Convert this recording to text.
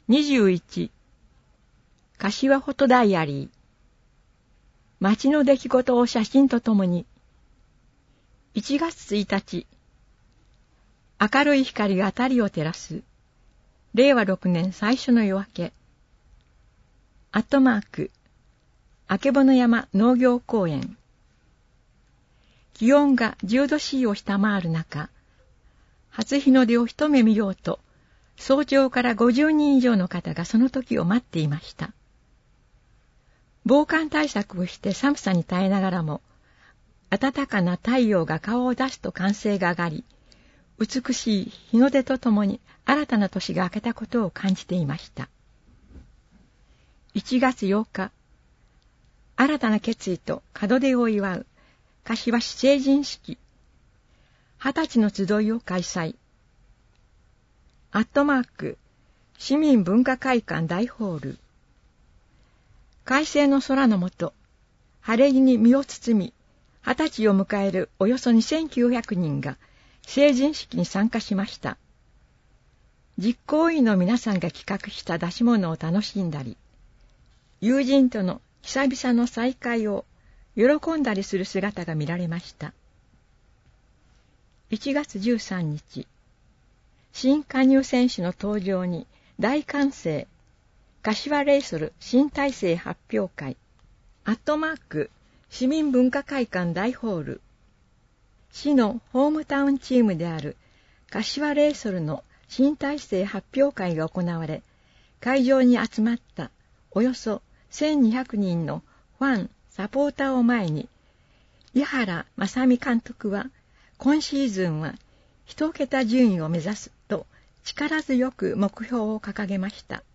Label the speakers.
Speaker 1: 21柏フォトダイアリー。街の出来事を写真とともに。1月1日明るい光が辺りを照らす。令和6年最初の夜明け。アットマークあけぼの山農業公園。気温が10度 C を下回る中、初日の出を一目見ようと、早朝から50人以上の方がその時を待っていました。防寒対策をして寒さに耐えながらも、暖かな太陽が顔を出すと歓声が上がり、美しい日の出とともに新たな年が明けたことを感じていました。1月8日、新たな決意と門出を祝う柏市成人式、20歳の集いを開催。アットマーク市民文化会館大ホール。快晴の空の下、晴れ着に身を包み、20歳を迎えるおよそ2900人が成人式に参加しました。実行委員の皆さんが企画した出し物を楽しんだり、友人との久々の再会を喜んだりする姿が見られました。1月13日、新加入選手の登場に大歓声。柏レイソル新体制発表会。アットマーク市民文化会館大ホール。市のホームタウンチームである柏レイソルの新体制発表会が行われ、会場に集まったおよそ1200人のファン、サポーターを前に、井原正美監督は、今シーズンは一桁順位を目指すと力強く目標を掲げました。